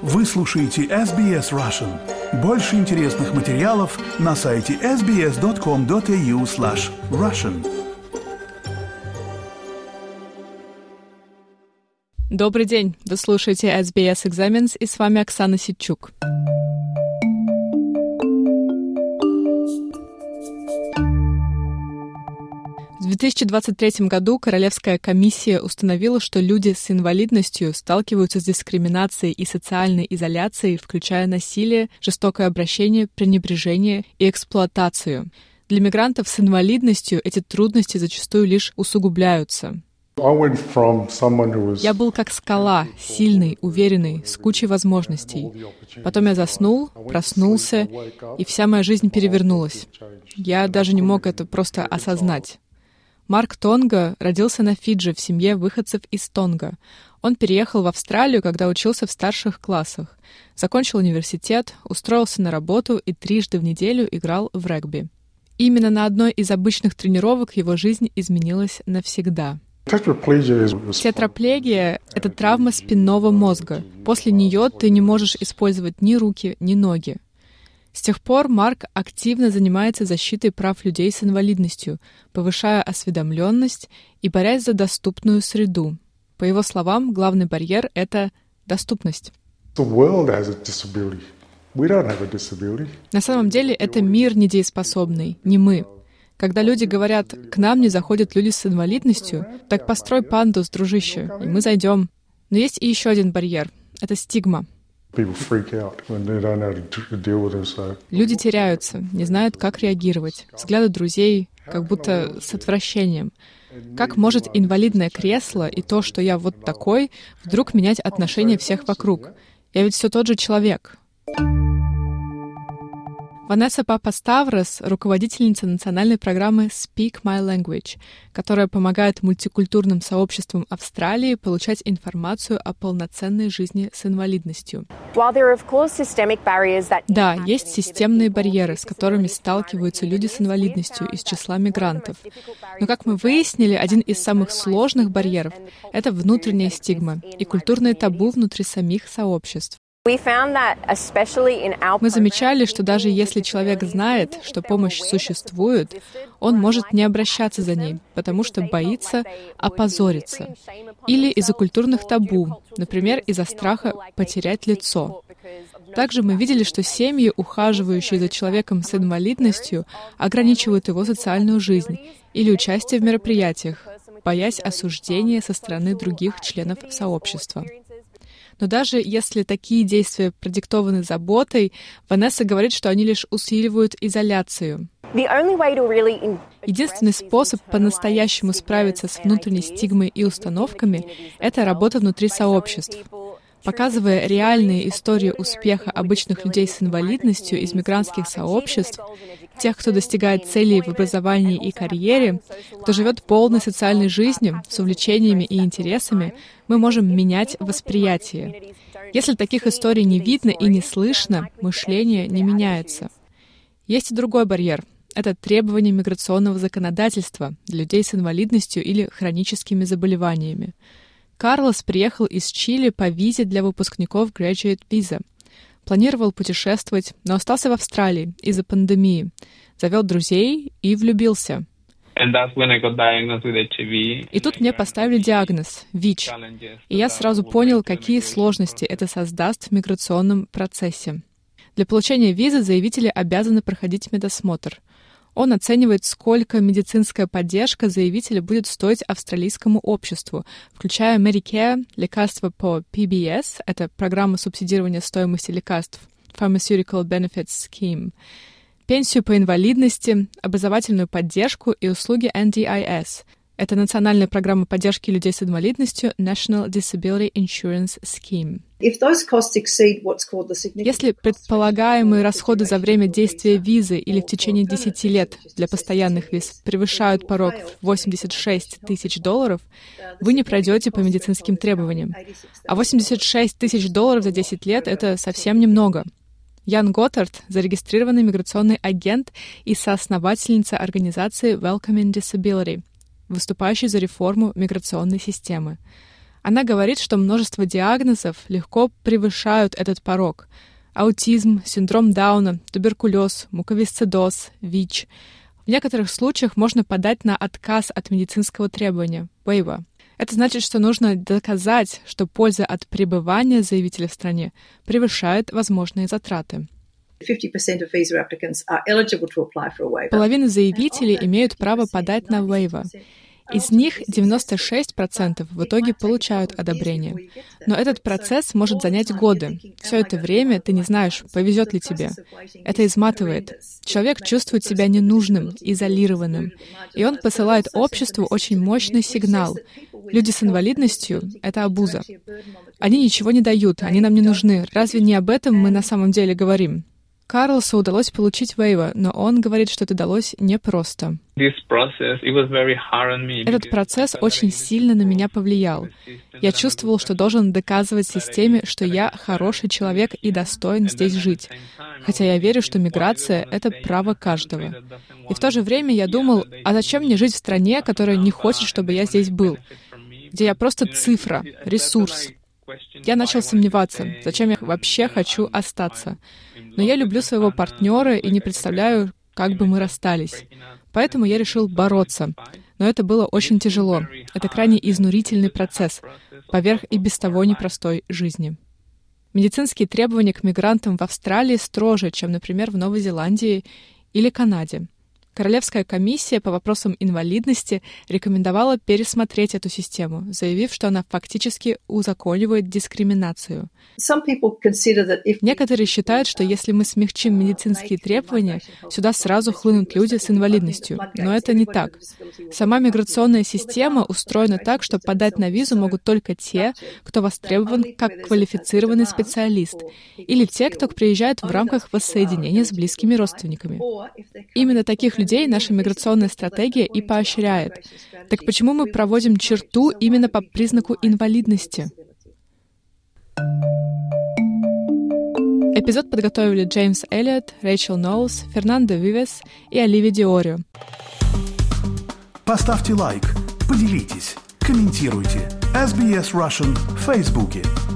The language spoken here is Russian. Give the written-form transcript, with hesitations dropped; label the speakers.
Speaker 1: Вы слушаете SBS Russian. Больше интересных материалов на сайте sbs.com.au/russian.
Speaker 2: Добрый день! Вы слушаете SBS Examens, и с вами Оксана Ситчук. В 2023 году Королевская комиссия установила, что люди с инвалидностью сталкиваются с дискриминацией и социальной изоляцией, включая насилие, жестокое обращение, пренебрежение и эксплуатацию. Для мигрантов с инвалидностью эти трудности зачастую лишь усугубляются. Я был как скала, сильный, уверенный, с кучей возможностей. Потом я заснул, проснулся, и вся моя жизнь перевернулась. Я даже не мог это просто осознать. Марк Тонга родился на Фиджи в семье выходцев из Тонга. Он переехал в Австралию, когда учился в старших классах. Закончил университет, устроился на работу и 3 раза в неделю играл в регби. Именно на одной из обычных тренировок его жизнь изменилась навсегда. Тетраплегия — это травма спинного мозга. После нее ты не можешь использовать ни руки, ни ноги. С тех пор Марк активно занимается защитой прав людей с инвалидностью, повышая осведомленность и борясь за доступную среду. По его словам, главный барьер — это доступность. На самом деле это мир недееспособный, не мы. Когда люди говорят, к нам не заходят люди с инвалидностью, так построй пандус, дружище, и мы зайдем. Но есть и еще один барьер — это стигма. Люди теряются, не знают, как реагировать. Взгляды друзей как будто с отвращением. Как может инвалидное кресло и то, что я вот такой, вдруг менять отношение всех вокруг? Я ведь все тот же человек. Ванесса Папаставрос — руководительница национальной программы Speak My Language, которая помогает мультикультурным сообществам Австралии получать информацию о полноценной жизни с инвалидностью. Да, есть системные барьеры, с которыми сталкиваются люди с инвалидностью из числа мигрантов. Но, как мы выяснили, один из самых сложных барьеров — это внутренняя стигма и культурное табу внутри самих сообществ. Мы замечали, что даже если человек знает, что помощь существует, он может не обращаться за ней, потому что боится опозориться. Или из-за культурных табу, например, из-за страха потерять лицо. Также мы видели, что семьи, ухаживающие за человеком с инвалидностью, ограничивают его социальную жизнь или участие в мероприятиях, боясь осуждения со стороны других членов сообщества. Но даже если такие действия продиктованы заботой, Ванесса говорит, что они лишь усиливают изоляцию. Единственный способ по-настоящему справиться с внутренней стигмой и установками — это работа внутри сообществ. Показывая реальные истории успеха обычных людей с инвалидностью из мигрантских сообществ, тех, кто достигает целей в образовании и карьере, кто живет полной социальной жизнью с увлечениями и интересами, мы можем менять восприятие. Если таких историй не видно и не слышно, мышление не меняется. Есть и другой барьер — это требования миграционного законодательства для людей с инвалидностью или хроническими заболеваниями. Карлос приехал из Чили по визе для выпускников Graduate Visa. Планировал путешествовать, но остался в Австралии из-за пандемии. Завел друзей и влюбился. И тут мне поставили диагноз — ВИЧ. И я сразу понял, какие сложности это создаст в миграционном процессе. Для получения визы заявители обязаны проходить медосмотр. Он оценивает, сколько медицинская поддержка заявителя будет стоить австралийскому обществу, включая Medicare, лекарства по PBS, это программа субсидирования стоимости лекарств, Pharmaceutical Benefits Scheme, пенсию по инвалидности, образовательную поддержку и услуги NDIS. Это национальная программа поддержки людей с инвалидностью National Disability Insurance Scheme. Если предполагаемые расходы за время действия визы или в течение 10 лет для постоянных виз превышают порог в $86 тысяч, вы не пройдете по медицинским требованиям. А $86 тысяч за 10 лет — это совсем немного. Ян Готард — зарегистрированный миграционный агент и соосновательница организации Welcoming Disability, выступающий за реформу миграционной системы. Она говорит, что множество диагнозов легко превышают этот порог. Аутизм, синдром Дауна, туберкулез, муковисцидоз, ВИЧ. В некоторых случаях можно подать на отказ от медицинского требования — waiver. Это значит, что нужно доказать, что польза от пребывания заявителя в стране превышает возможные затраты. Половина заявителей имеют право подать на waiver. Из них 96% в итоге получают одобрение. Но этот процесс может занять годы. Все это время ты не знаешь, повезет ли тебе. Это изматывает. Человек чувствует себя ненужным, изолированным. И он посылает обществу очень мощный сигнал. Люди с инвалидностью — это обуза. Они ничего не дают, они нам не нужны. Разве не об этом мы на самом деле говорим? Карлосу удалось получить waiver, но он говорит, что это далось непросто. Этот процесс очень сильно на меня повлиял. Я чувствовал, что должен доказывать системе, что я хороший человек и достоин здесь жить. Хотя я верю, что миграция — это право каждого. И в то же время я думал, а зачем мне жить в стране, которая не хочет, чтобы я здесь был? Где я просто цифра, ресурс. Я начал сомневаться, зачем я вообще хочу остаться. Но я люблю своего партнера и не представляю, как бы мы расстались. Поэтому я решил бороться. Но это было очень тяжело. Это крайне изнурительный процесс, поверх и без того непростой жизни. Медицинские требования к мигрантам в Австралии строже, чем, например, в Новой Зеландии или Канаде. Королевская комиссия по вопросам инвалидности рекомендовала пересмотреть эту систему, заявив, что она фактически узаконивает дискриминацию. Некоторые считают, что если мы смягчим медицинские требования, сюда сразу хлынут люди с инвалидностью. Но это не так. Сама миграционная система устроена так, что подать на визу могут только те, кто востребован как квалифицированный специалист, или те, кто приезжает в рамках воссоединения с близкими родственниками. Именно таких людей наша миграционная стратегия и поощряет. Так почему мы проводим черту именно по признаку инвалидности? Эпизод подготовили Джеймс Эллиот, Рэйчел Ноулс, Фернандо Вивес и Оливия Диорио.
Speaker 1: Поставьте лайк, поделитесь, комментируйте. SBS Russian в Фейсбуке.